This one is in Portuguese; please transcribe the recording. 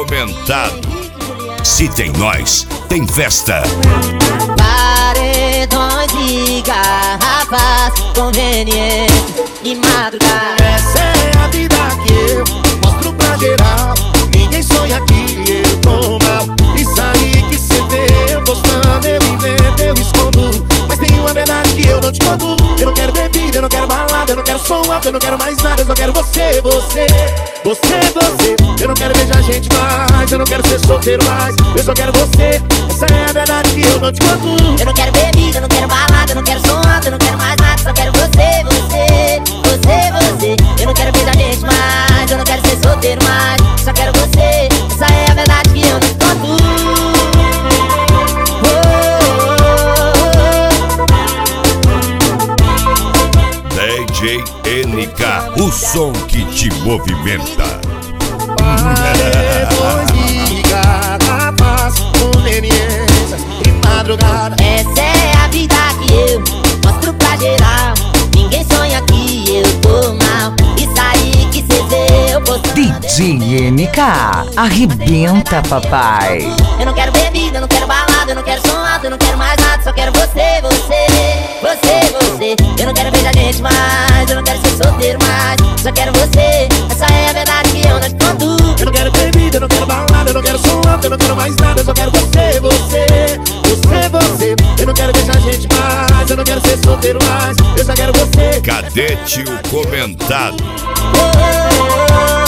comentado. Se tem nós, tem festa. Paredões e garrafas, conveniente de madrugada. Essa é a vida que eu mostro pra geral. Ninguém sonha que eu tô mal. Isso aí que cê vê eu postando, eu invento, eu escondo. Mas tem uma verdade que eu não te conto. Eu não quero bebida, eu não quero balada, eu não quero som alto, eu não quero mais nada. Eu só quero você, você, você, você. Eu não quero beijar gente mais, eu não quero ser solteiro mais. Eu só quero você, essa é a verdade que eu não te conto. Eu não quero bebida, eu não quero balada, eu não quero som alto, eu não quero mais nada. Só quero você, você, você, você. Eu não quero beijar gente mais, eu não quero ser solteiro mais. Só quero você, essa é a verdade que eu não te conto. DJ NK, o som que te movimenta. Paredões e garrafas, conveniências de madrugada. Essa é a vida que eu mostro pra geral. Ninguém sonha que eu tô mal. Isso aí que cê vê eu postando. DJ NK, arrebenta, papai. Eu não quero bebida, eu não quero balada, eu não quero som alto, eu não quero mais nada. Só quero você, você, você, você. Eu não quero beijar gente mais, eu não quero ser solteiro mais. Só quero você, essa é a verdade que eu não te conto. Eu não quero bebida, eu não quero balada, eu não quero som alto, eu não quero mais nada. Eu só quero você, você, você, você. Eu não quero beijar gente mais, eu não quero ser solteiro mais. Eu só quero você. Cadete o comentado. Oh, oh, oh.